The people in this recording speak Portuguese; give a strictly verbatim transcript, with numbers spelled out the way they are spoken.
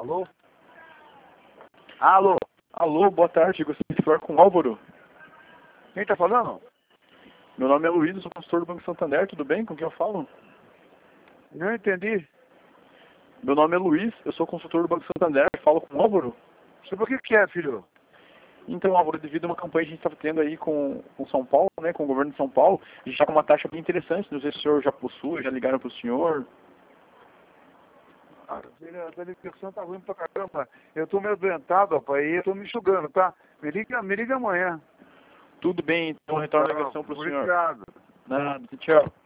Alô? Alô? Alô, boa tarde, gostaria de falar com o Álvaro. Quem tá falando? Meu nome é Luiz, eu sou consultor do Banco Santander, tudo bem? Com quem eu falo? Não entendi. Meu nome é Luiz, eu sou consultor do Banco Santander, falo com o Álvaro. Sobre o que que é, filho? Então, Álvaro, devido a uma campanha que a gente está tendo aí com, com São Paulo, né, com o governo de São Paulo, a gente está com uma taxa bem interessante, não sei se o senhor já possui, já ligaram para o senhor. Ah, filha, a ligação tá ruim pra caramba. Eu tô meio doentado, rapaz, e eu tô me enxugando, tá? Me liga, me liga amanhã. Tudo bem, então eu retorno a ligação para o senhor. Obrigado. Nada, tchau.